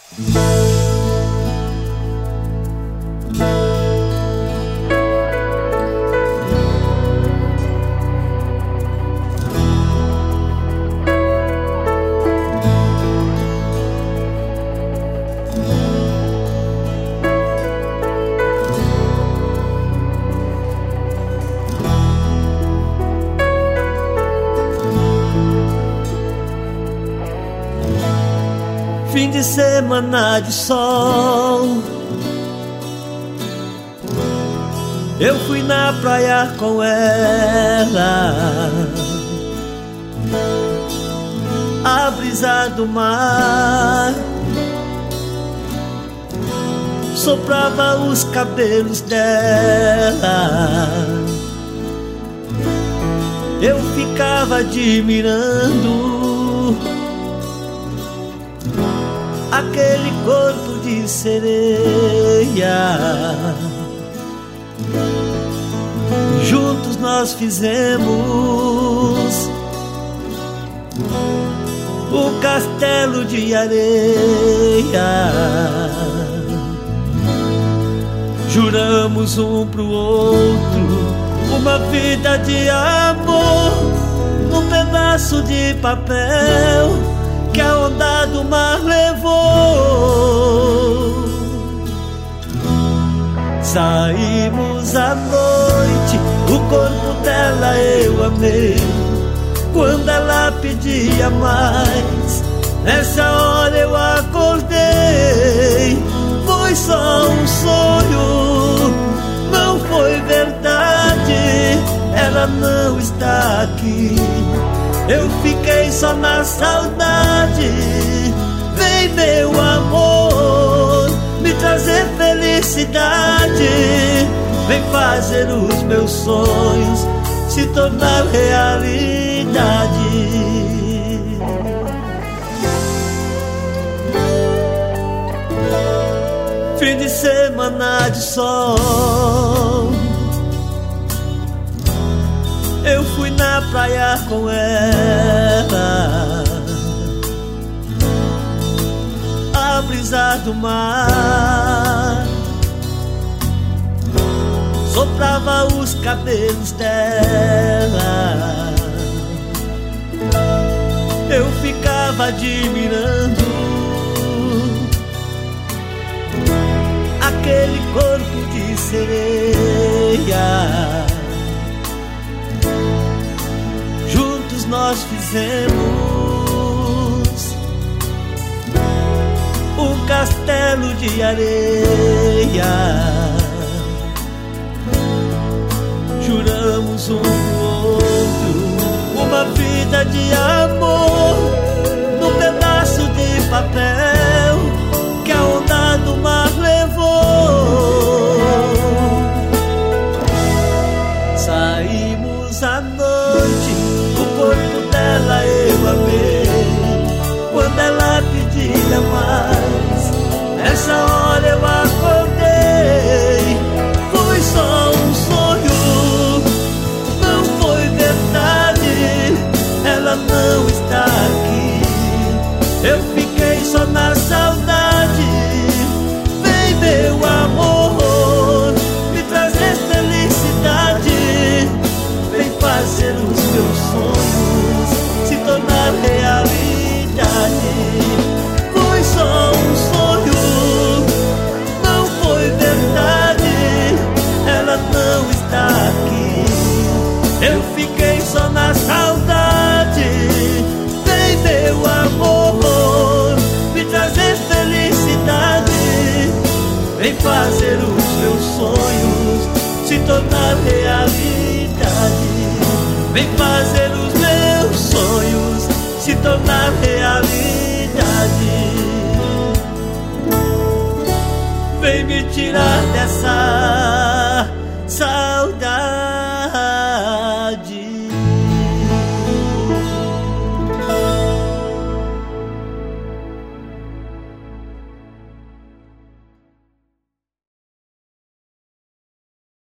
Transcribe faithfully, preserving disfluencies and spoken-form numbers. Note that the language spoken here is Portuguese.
Fim de semana de sol, eu fui na praia com ela. A brisa do mar soprava os cabelos dela. Eu ficava admirando aquele corpo de sereia. Juntos nós fizemos um castelo de areia. Juramos um pro outro uma vida de amor num pedaço de papel que a onda do mar levou. Saímos à noite, o corpo dela eu amei. Quando ela pedia mais, nessa hora eu acordei. Foi só um sonho, não foi verdade. Ela não está aqui, eu fiquei só na saudade. Vem, meu amor, me trazer felicidade. Vem fazer os meus sonhos se tornar realidade. Fim de semana de sol, eu fui na praia com ela. A brisa do mar soprava os cabelos dela. Eu ficava admirando aquele corpo de sereia. Juntos nós fizemos um castelo de areia. Juramos um pro outro uma vida de amor num pedaço de papel que a onda do mar levou. Saímos à noite, o corpo dela eu amei. Quando ela pedia mais, nessa hora eu acordei. Foi só um sonho, não foi verdade. Ela não está aqui, eu fiquei só na saudade. Vem, meu amor, me trazer felicidade. Vem fazer os meus sonhos se tornar realidade. Foi só um sonho, não foi verdade. Ela não está aqui, eu fiquei só na saudade. Vem, meu amor, me trazer felicidade. Vem fazer os meus sonhos se tornar realidade. Vem fazer os meus sonhos se tornar realidade. Vem me tirar dessa saudade.